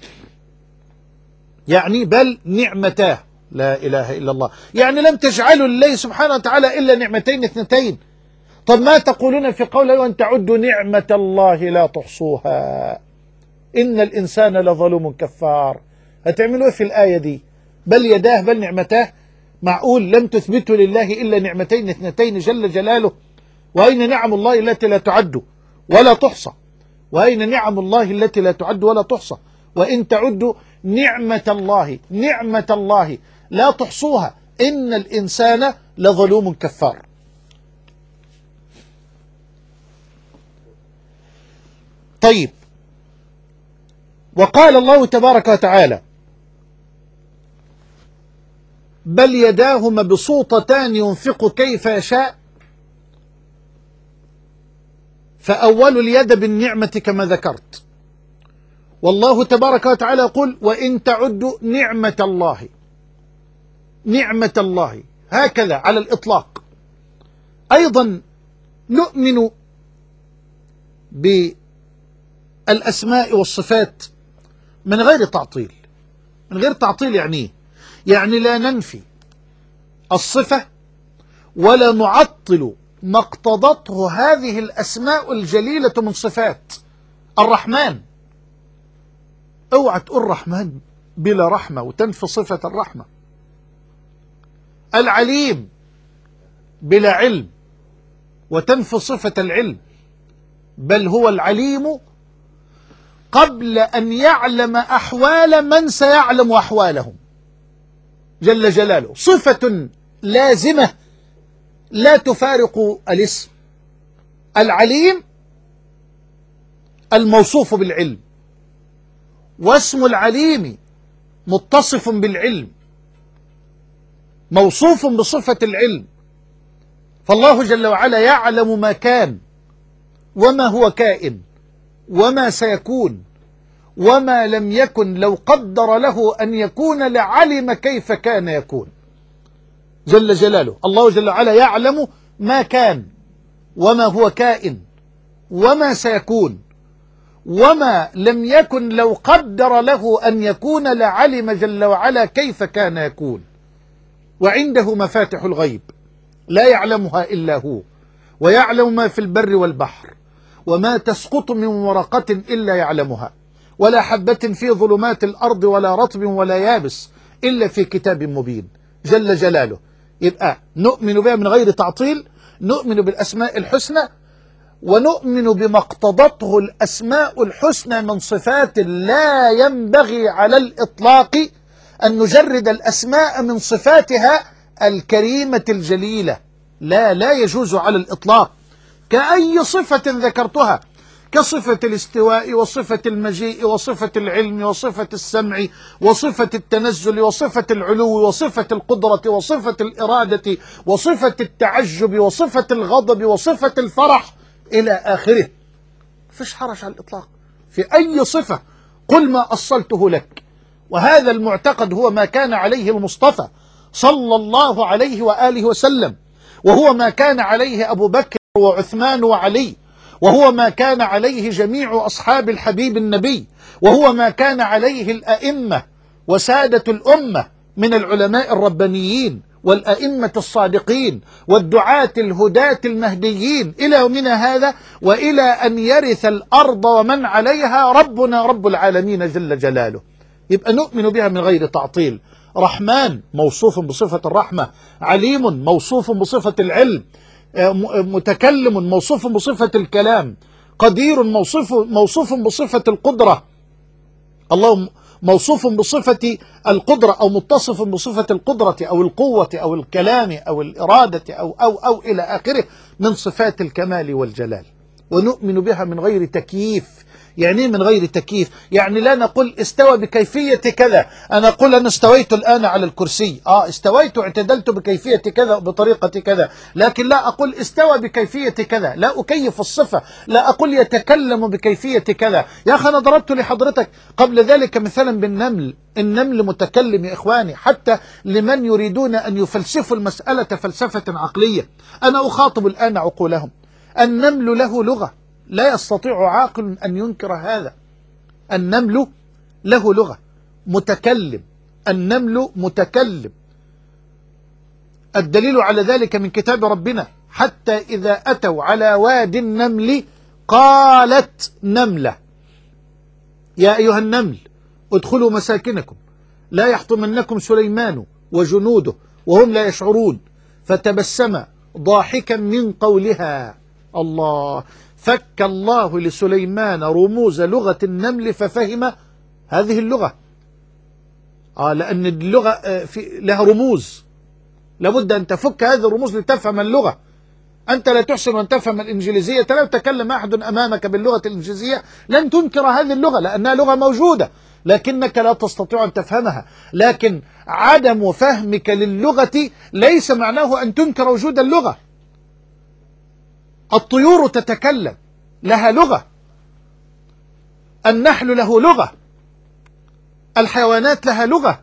يعني بل نعمتاه. لا إله إلا الله، يعني لم تجعلوا لله سبحانه وتعالى إلا نعمتين اثنتين. طب ما تقولون في قوله وأن تعدوا نعمة الله لا تحصوها إن الإنسان لظلوم كفار؟ هتعملوا في الآية دي؟ بل يداه بل نعمتاه، معقول لم تثبتوا لله إلا نعمتين اثنتين جل جلاله؟ وأين نعم الله التي لا تعد ولا تحصى؟ وأين نعم الله التي لا تعد ولا تحصى؟ وإن تعدوا نعمة الله لا تحصوها إن الإنسان لظلوم كفار. طيب، وقال الله تبارك وتعالى بل يداه مبسوطتان ينفق كيف يشاء. فأول اليد بالنعمة كما ذكرت، والله تبارك وتعالى يقول وإن تعدوا نعمة الله هكذا على الإطلاق. أيضا نؤمن الأسماء والصفات من غير تعطيل. من غير تعطيل يعني إيه؟ يعني لا ننفي الصفة ولا نعطل ما اقتضته هذه الأسماء الجليلة من صفات. الرحمن، اوعى تقول رحمن بلا رحمة وتنفي صفة الرحمة. العليم بلا علم وتنفي صفة العلم، بل هو العليم قبل أن يعلم أحوال من سيعلم أحوالهم جل جلاله. صفة لازمة لا تفارق الاسم. العليم الموصوف بالعلم، واسم العليم متصف بالعلم موصوف بصفة العلم. فالله جل وعلا يعلم ما كان وما هو كائن وما سيكون وما لم يكن. لو قدر له أن يكون لعلم كيف كان يكون جل جلاله. الله جل وعلا يعلم ما كان وما هو كائن وما سيكون، وما لم يكن لو قدر له أن يكون لعلم جل وعلا كيف كان يكون. وعنده مفاتح الغيب لا يعلمها إلا هو، ويعلم ما في البر والبحر، وما تسقط من ورقة إلا يعلمها، ولا حبة في ظلمات الأرض ولا رطب ولا يابس إلا في كتاب مبين جل جلاله. يبقى نؤمن بها من غير تعطيل، نؤمن بالأسماء الحسنى، ونؤمن بما اقتضته الأسماء الحسنى من صفات. لا ينبغي على الإطلاق أن نجرد الأسماء من صفاتها الكريمة الجليلة، لا يجوز على الإطلاق. كأي صفة ذكرتها، كصفة الاستواء وصفة المجيء وصفة العلم وصفة السمع وصفة التنزل وصفة العلو وصفة القدرة وصفة الإرادة وصفة التعجب وصفة الغضب وصفة الفرح إلى آخره. فيش حرج على الإطلاق في أي صفة، قل ما أصلته لك. وهذا المعتقد هو ما كان عليه المصطفى صلى الله عليه وآله وسلم، وهو ما كان عليه أبو بكر وعثمان وعلي، وهو ما كان عليه جميع أصحاب الحبيب النبي، وهو ما كان عليه الأئمة وسادة الأمة من العلماء الربانيين والأئمة الصادقين والدعاة الهداة المهديين إلى يومنا هذا، وإلى أن يرث الأرض ومن عليها ربنا رب العالمين جل جلاله. يبقى نؤمن بها من غير تعطيل. رحمن موصوف بصفة الرحمة، عليم موصوف بصفة العلم، متكلم موصوف بصفة الكلام، قدير موصوف بصفة القدرة. الله موصوف بصفة القدرة أو متصف بصفة القدرة أو القوة أو الكلام أو الإرادة أو إلى آخره من صفات الكمال والجلال. ونؤمن بها من غير تكييف. يعني من غير تكييف؟ يعني لا نقول استوى بكيفية كذا. أنا أقول أنا استويت الآن على الكرسي، استويت اعتدلت بكيفية كذا بطريقة كذا، لكن لا أقول استوى بكيفية كذا، لا أكيف الصفة، لا أقول يتكلم بكيفية كذا. يا أخي أنا ضربت لحضرتك قبل ذلك مثلا بالنمل. النمل متكلم يا إخواني، حتى لمن يريدون أن يفلسفوا المسألة فلسفة عقلية. أنا أخاطب الآن عقولهم. النمل له لغة، لا يستطيع عاقل أن ينكر هذا. النمل له لغة، متكلم. النمل متكلم. الدليل على ذلك من كتاب ربنا: حتى إذا أتوا على وادي النمل قالت نملة يا أيها النمل ادخلوا مساكنكم لا يحطمنكم سليمان وجنوده وهم لا يشعرون فتبسم ضاحكا من قولها. الله، فك الله لسليمان رموز لغة النمل ففهم هذه اللغة. لأن اللغة لها رموز، لابد أن تفك هذه الرموز لتفهم اللغة. أنت لا تحسن أن تفهم الإنجليزية، لو تكلم أحد أمامك باللغة الإنجليزية لن تنكر هذه اللغة لأنها لغة موجودة، لكنك لا تستطيع أن تفهمها. لكن عدم فهمك للغة ليس معناه أن تنكر وجود اللغة. الطيور تتكلم، لها لغة. النحل له لغة. الحيوانات لها لغة.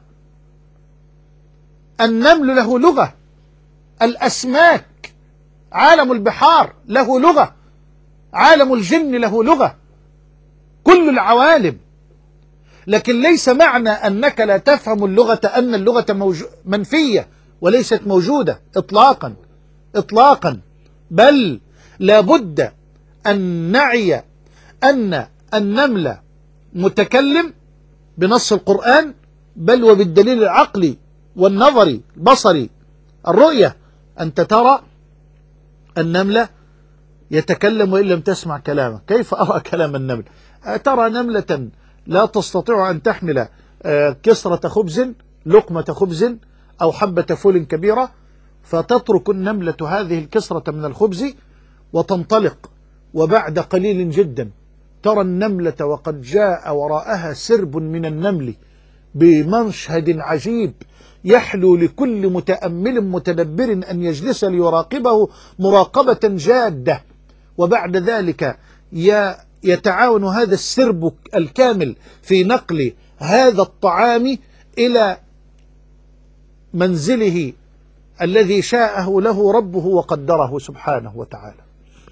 النمل له لغة. الأسماك، عالم البحار له لغة. عالم الجن له لغة. كل العوالم. لكن ليس معنى أنك لا تفهم اللغة أن اللغة منفية وليست موجودة إطلاقا إطلاقا، بل لابد أن نعي أن النمل متكلم بنص القرآن، بل وبالدليل العقلي والنظري البصري الرؤية. أنت ترى النملة يتكلم وإن لم تسمع كلامه. كيف أرى كلام النمل؟ ترى نملة لا تستطيع أن تحمل كسرة خبز، لقمة خبز أو حبة فول كبيرة، فتترك النملة هذه الكسرة من الخبز وتنطلق، وبعد قليل جدا ترى النملة وقد جاء وراءها سرب من النمل بمشهد عجيب يحلو لكل متأمل متدبر أن يجلس ليراقبه مراقبة جادة. وبعد ذلك يتعاون هذا السرب الكامل في نقل هذا الطعام إلى منزله الذي شاءه له ربه وقدره سبحانه وتعالى.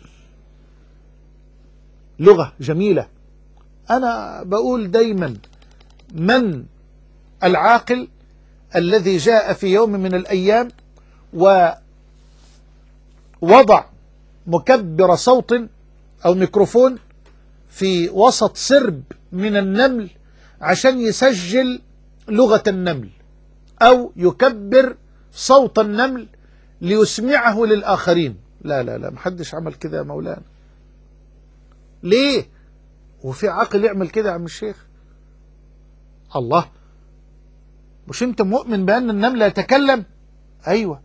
لغة جميلة. أنا بقول دايما من العاقل الذي جاء في يوم من الأيام ووضع مكبر صوت أو ميكروفون في وسط سرب من النمل عشان يسجل لغة النمل، أو يكبر صوت النمل ليسمعه للآخرين؟ لا لا لا، محدش عمل كده يا مولانا. ليه؟ وفي عاقل يعمل كده يا عم الشيخ؟ الله، مش انت مؤمن بأن النمل يتكلم؟ أيوة.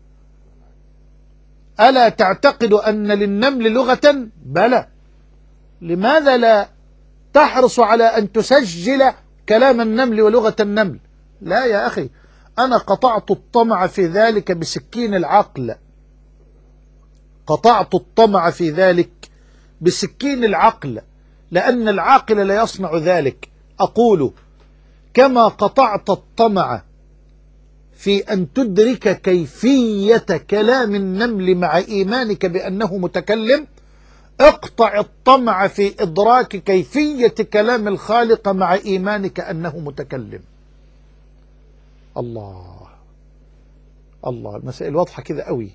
ألا تعتقد أن للنمل لغة؟ بلى. لماذا لا تحرص على أن تسجل كلام النمل ولغة النمل؟ لا يا أخي، أنا قطعت الطمع في ذلك بسكين العقل، قطعت الطمع في ذلك بسكين العقل، لأن العاقل لا يصنع ذلك. أقول كما قطعت الطمع في أن تدرك كيفية كلام النمل مع إيمانك بأنه متكلم، اقطع الطمع في إدراك كيفية كلام الخالق مع إيمانك أنه متكلم. الله الله، المسائل واضحة كده قوي.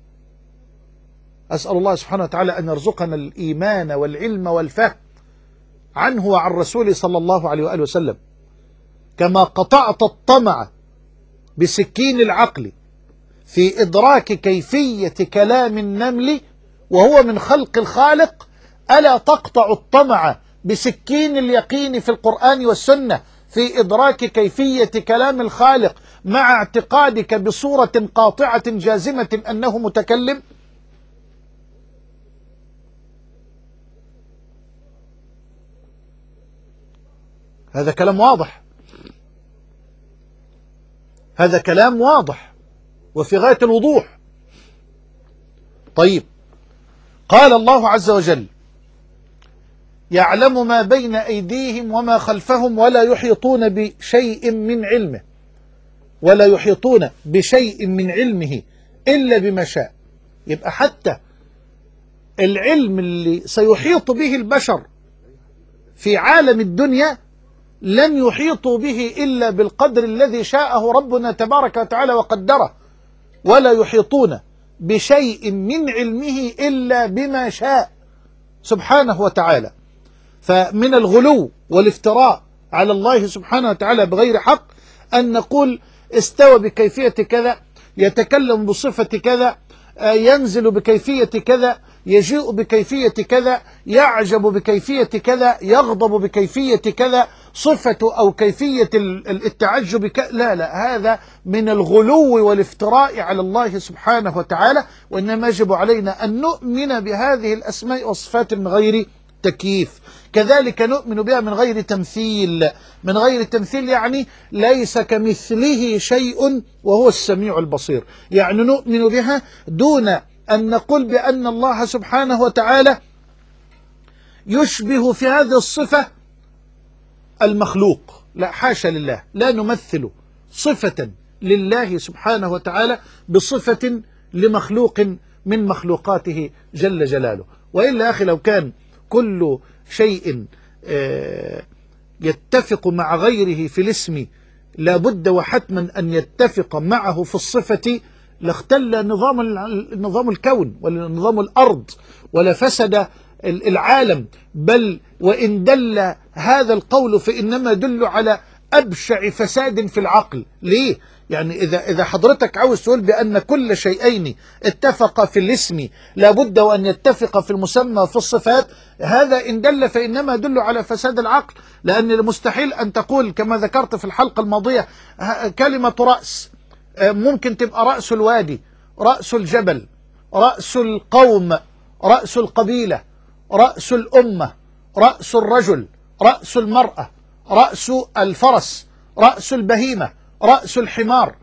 أسأل الله سبحانه وتعالى أن يرزقنا الإيمان والعلم والفهم عنه وعن رسوله صلى الله عليه وآله وسلم. كما قطعت الطمع بسكين العقل في إدراك كيفية كلام النمل وهو من خلق الخالق، ألا تقطع الطمع بسكين اليقين في القرآن والسنة في إدراك كيفية كلام الخالق مع اعتقادك بصورة قاطعة جازمة أنه متكلم؟ هذا كلام واضح، هذا كلام واضح وفي غاية الوضوح. طيب، قال الله عز وجل: يعلم ما بين أيديهم وما خلفهم ولا يحيطون بشيء من علمه، ولا يحيطون بشيء من علمه إلا بما شاء. يبقى حتى العلم اللي سيحيط به البشر في عالم الدنيا لن يحيطوا به إلا بالقدر الذي شاءه ربنا تبارك وتعالى وقدره، ولا يحيطون بشيء من علمه إلا بما شاء سبحانه وتعالى. فمن الغلو والافتراء على الله سبحانه وتعالى بغير حق أن نقول استوى بكيفية كذا، يتكلم بصفة كذا، ينزل بكيفية كذا، يجيء بكيفية كذا، يعجب بكيفية كذا، يغضب بكيفية كذا، صفة أو كيفية التعجب لا لا، هذا من الغلو والافتراء على الله سبحانه وتعالى. وإنما يجب علينا أن نؤمن بهذه الأسماء والصفات من غير تكييف. كذلك نؤمن بها من غير تمثيل. من غير تمثيل يعني ليس كمثله شيء وهو السميع البصير، يعني نؤمن بها دون أن نقول بأن الله سبحانه وتعالى يشبه في هذه الصفة المخلوق. لا، حاشا لله، لا نمثل صفة لله سبحانه وتعالى بصفة لمخلوق من مخلوقاته جل جلاله. وإلا أخي لو كان كل شيء يتفق مع غيره في الاسم لابد وحتما أن يتفق معه في الصفة لاختل نظام الكون ولا نظام الأرض ولا فسد العالم، بل وإن دل هذا القول فإنما يدل على أبشع فساد في العقل. ليه؟ يعني إذا حضرتك عاوز تقول بأن كل شيئين اتفق في الاسم لابد وأن يتفق في المسمى وفي الصفات، هذا إن دل فإنما يدل على فساد العقل، لأن المستحيل أن تقول كما ذكرت في الحلقة الماضية كلمة رأس ممكن تبقى رأس الوادي، رأس الجبل، رأس القوم، رأس القبيلة، رأس الأمة، رأس الرجل، رأس المرأة، رأس الفرس، رأس البهيمة، رأس الحمار،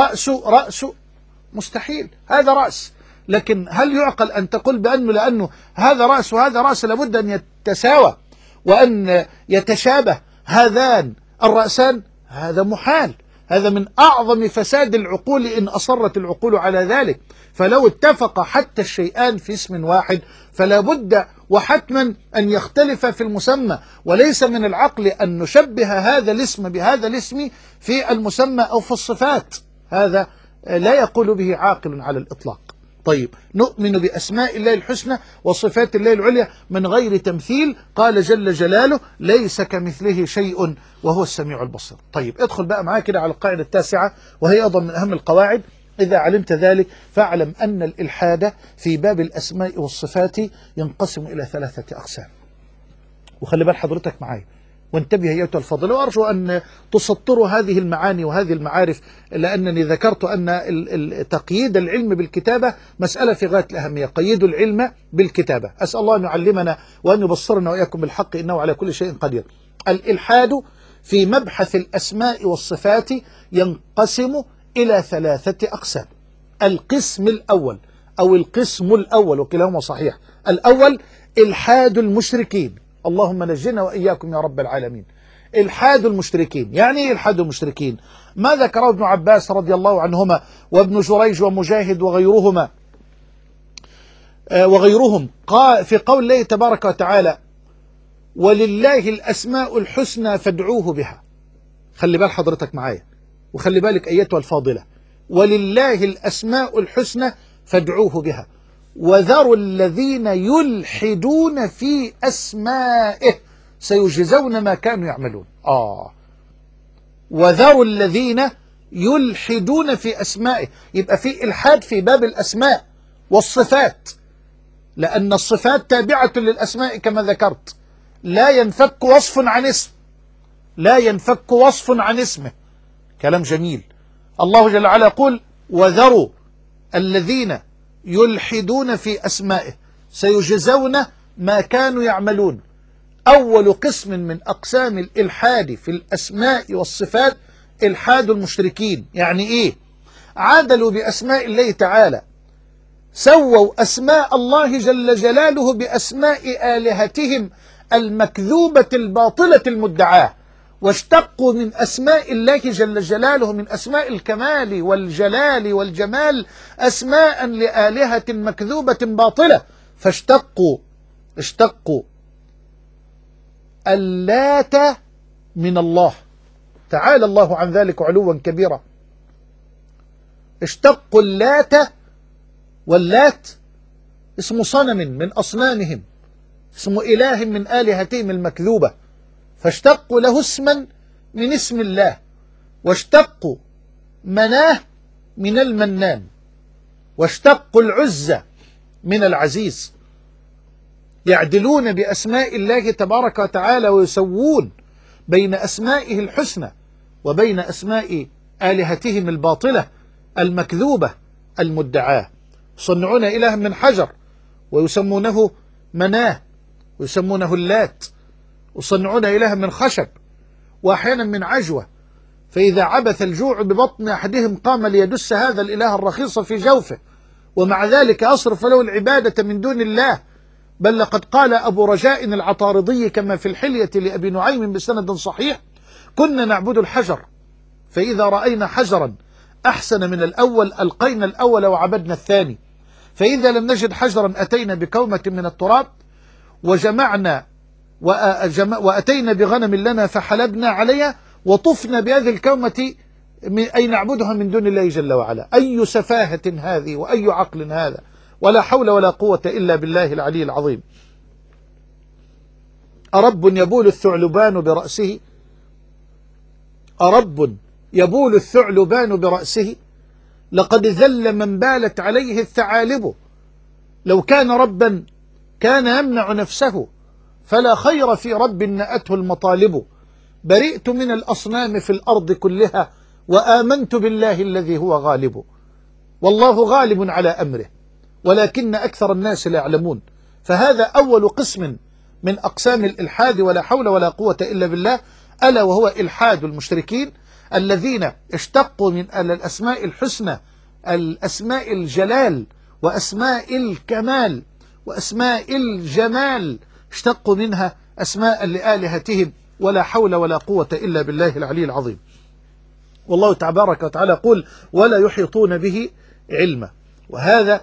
رأس مستحيل، هذا رأس. لكن هل يعقل أن تقول بأنه لأنه هذا رأس وهذا رأس لابد أن يتساوى وأن يتشابه هذان الرأسان؟ هذا محال، هذا من أعظم فساد العقول إن أصرت العقول على ذلك. فلو اتفق حتى الشيئان في اسم واحد فلا بد وحتما أن يختلف في المسمى، وليس من العقل أن نشبه هذا الاسم بهذا الاسم في المسمى أو في الصفات، هذا لا يقول به عاقل على الإطلاق. طيب، نؤمن بأسماء الله الحسنى وصفات الله العليا من غير تمثيل، قال جل جلاله ليس كمثله شيء وهو السميع البصير. طيب، ادخل بقى معايا كده على القاعدة التاسعة، وهي أيضا من أهم القواعد: إذا علمت ذلك فاعلم أن الإلحاد في باب الأسماء والصفات ينقسم إلى 3 أقسام. وخلي بال حضرتك معايا وانتبه أيها الفاضل، وأرجو أن تسطروا هذه المعاني وهذه المعارف، لأنني ذكرت أن تقييد العلم بالكتابة مسألة في غاية الأهمية. قيدوا العلم بالكتابة. أسأل الله أن يعلمنا وأن يبصرنا وإياكم بالحق، إنه على كل شيء قدير. الإلحاد في مبحث الأسماء والصفات ينقسم إلى 3 أقسام. القسم الأول أو القسم الأول، وكلاهما صحيح، الأول إلحاد المشركين، اللهم نجنا وإياكم يا رب العالمين. إلحاد المشركين، يعني إيه إلحاد المشركين؟ ما ذكره ابن عباس رضي الله عنهما وابن جريج ومجاهد وغيرهم في قول الله تبارك وتعالى ولله الأسماء الحسنى فادعوه بها. خلي بال حضرتك معايا وخلي بالك أيتها الفاضلة، ولله الأسماء الحسنى فادعوه بها وذروا الذين يلحدون في أسمائه سيجزون ما كانوا يعملون. وذروا الذين يلحدون في أسمائه، يبقى في إلحاد في باب الأسماء والصفات، لأن الصفات تابعة للأسماء كما ذكرت، لا ينفك وصف عن اسم، لا ينفك وصف عن اسمه. كلام جميل. الله جل وعلا يقول وذروا الذين يلحدون في أسمائه سيجزون ما كانوا يعملون. أول قسم من أقسام الإلحاد في الأسماء والصفات إلحاد المشركين. يعني إيه؟ عادلوا بأسماء الله تعالى، سووا أسماء الله جل جلاله بأسماء آلهتهم المكذوبة الباطلة المدعاة، واشتقوا من أسماء الله جل جلاله من أسماء الكمال والجلال والجمال أسماء لآلهة مكذوبة باطلة، فاشتقوا اللات من الله، تعالى الله عن ذلك علوا كبيرا. اشتقوا اللات، واللات اسم صنم من أصنامهم، اسم إله من آلهتهم المكذوبة، فاشتقوا له اسما من اسم الله، واشتقوا مناه من المنان، واشتقوا العزة من العزيز. يعدلون بأسماء الله تبارك وتعالى ويسوون بين أسمائه الحسنى وبين أسماء آلهتهم الباطلة المكذوبة المدعاة. يصنعون إلها من حجر ويسمونه مناه ويسمونه اللات، ويصنعون إلها من خشب وأحيانا من عجوة، فإذا عبث الجوع ببطن أحدهم قام ليدس هذا الإله الرخيص في جوفه، ومع ذلك أصرف له العبادة من دون الله. بل لقد قال أبو رجاء العطاردي كما في الحلية لأبي نعيم بسند صحيح: كنا نعبد الحجر، فإذا رأينا حجرا أحسن من الأول ألقينا الأول وعبدنا الثاني، فإذا لم نجد حجرا أتينا بكومة من التراب وجمعنا وأتينا بغنم لنا فحلبنا عليها وطفنا بهذه الكومة أي نعبدها من دون الله جل وعلا. أي سفاهة هذه وأي عقل هذا، ولا حول ولا قوة إلا بالله العلي العظيم. أرب يبول الثعلبان برأسه، أرب يبول الثعلبان برأسه، لقد ذل من بالت عليه الثعالب. لو كان ربا كان يمنع نفسه، فلا خير في رب نأته المطالب. برئت من الأصنام في الأرض كلها، وآمنت بالله الذي هو غالب. والله غالب على أمره ولكن أكثر الناس لا يعلمون. فهذا أول قسم من أقسام الإلحاد، ولا حول ولا قوة إلا بالله، ألا وهو إلحاد المشركين الذين اشتقوا من الأسماء الحسنى، الأسماء الجلال وأسماء الكمال وأسماء الجمال، اشتقوا منها أسماء لآلهتهم، ولا حول ولا قوة إلا بالله العلي العظيم. والله تبارك وتعالى يقول: ولا يحيطون به علما. وهذا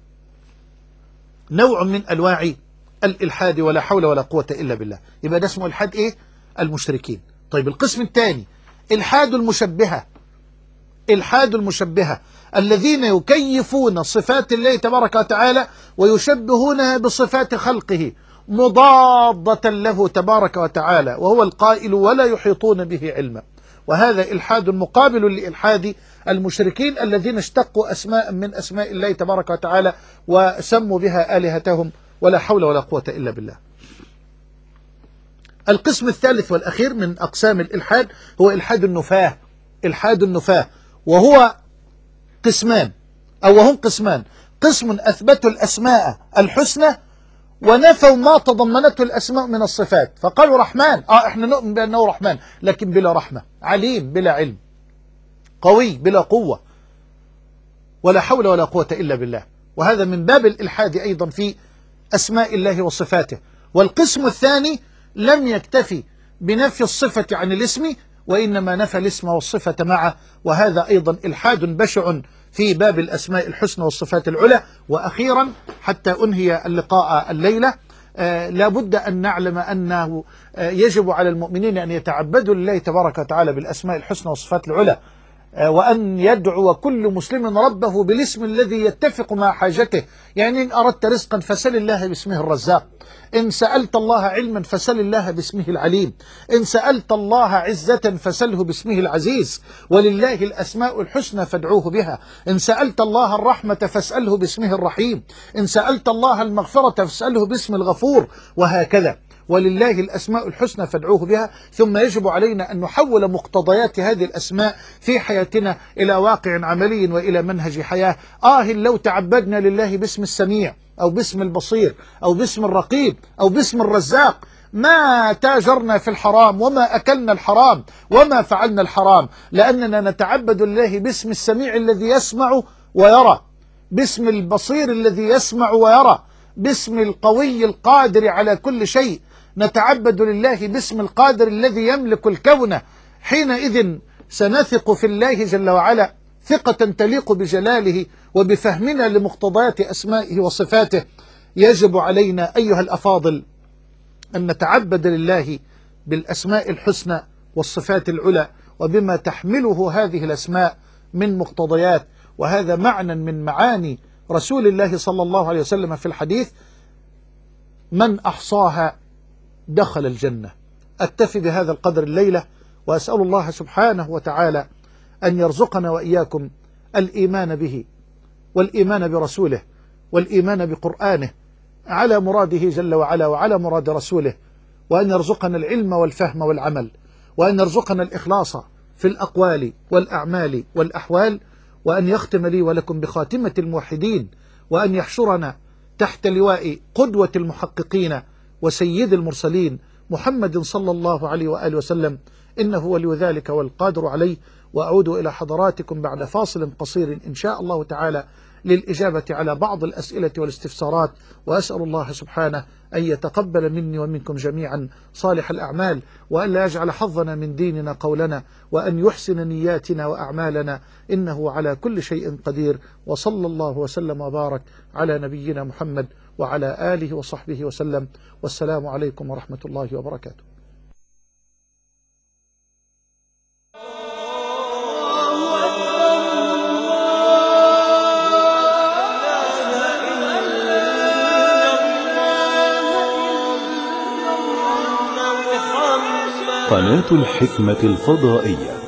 نوع من أنواع الإلحاد، ولا حول ولا قوة إلا بالله. يبقى ده اسمه إلحاد إيه؟ المشركين. طيب القسم الثاني إلحاد المشبهة. إلحاد المشبهة الذين يكيفون صفات الله تبارك وتعالى ويشبهونها بصفات خلقه مضادة له تبارك وتعالى، وهو القائل: ولا يحيطون به علما. وهذا إلحاد مقابل لإلحاد المشركين الذين اشتقوا أسماء من أسماء الله تبارك وتعالى وسموا بها آلهتهم، ولا حول ولا قوة إلا بالله. القسم الثالث والأخير من أقسام الإلحاد هو إلحاد النفاة. إلحاد النفاة، وهو قسمان أو وهم قسمان: قسم أثبتوا الأسماء الحسنى ونفوا ما تضمنته الأسماء من الصفات، فقالوا رحمن، احنا نؤمن بأنه رحمن، لكن بلا رحمة، عليم بلا علم، قوي بلا قوة، ولا حول ولا قوة إلا بالله. وهذا من باب الإلحاد أيضا في أسماء الله وصفاته. والقسم الثاني لم يكتفي بنفي الصفة عن الاسم، وإنما نفى الاسم والصفة معه، وهذا أيضا إلحاد بشع في باب الأسماء الحسنى والصفات العلى. وأخيرا حتى أنهي اللقاء الليلة، لابد أن نعلم أنه يجب على المؤمنين أن يتعبدوا لله تبارك وتعالى بالأسماء الحسنى والصفات العلى، وأن يدعو كل مسلم ربه بالاسم الذي يتفق مع حاجته. يعني إن أردت رزقا فسل الله باسمه الرزاق، إن سألت الله علما فسل الله باسمه العليم، إن سألت الله عزة فسله باسمه العزيز، ولله الأسماء الحسنى فادعوه بها. إن سألت الله الرحمة فاسأله باسمه الرحيم، إن سألت الله المغفرة فاسأله باسم الغفور، وهكذا. ولله الأسماء الحسنى فادعوه بها. ثم يجب علينا أن نحول مقتضيات هذه الأسماء في حياتنا إلى واقع عملي وإلى منهج حياة. لو تعبدنا لله باسم السميع أو باسم البصير أو باسم الرقيب أو باسم الرزاق، ما تاجرنا في الحرام وما أكلنا الحرام وما فعلنا الحرام، لأننا نتعبد لله باسم السميع الذي يسمع ويرى، باسم البصير الذي يسمع ويرى، باسم القوي القادر على كل شيء. نتعبد لله باسم القادر الذي يملك الكون. حينئذ سنثق في الله جل وعلا ثقة تليق بجلاله وبفهمنا لمقتضيات أسمائه وصفاته. يجب علينا أيها الأفاضل أن نتعبد لله بالأسماء الحسنى والصفات العلى وبما تحمله هذه الأسماء من مقتضيات. وهذا معنى من معاني رسول الله صلى الله عليه وسلم في الحديث: من أحصاها دخل الجنة. أكتفي بهذا القدر الليلة، وأسأل الله سبحانه وتعالى أن يرزقنا وإياكم الإيمان به والإيمان برسوله والإيمان بقرآنه على مراده جل وعلا وعلى مراد رسوله، وأن يرزقنا العلم والفهم والعمل، وأن يرزقنا الإخلاص في الأقوال والأعمال والأحوال، وأن يختم لي ولكم بخاتمة الموحدين، وأن يحشرنا تحت لواء قدوة المحققين وسيد المرسلين محمد صلى الله عليه وآله وسلم، إنه ولي ذلك والقادر عليه. وأعود إلى حضراتكم بعد فاصل قصير إن شاء الله تعالى للإجابة على بعض الأسئلة والاستفسارات، وأسأل الله سبحانه أن يتقبل مني ومنكم جميعا صالح الأعمال، وأن لا يجعل حظنا من ديننا قولنا، وأن يحسن نياتنا وأعمالنا، إنه على كل شيء قدير. وصلى الله وسلم وبارك على نبينا محمد وعلى آله وصحبه وسلم، والسلام عليكم ورحمة الله وبركاته. قناة الحكمة الفضائية.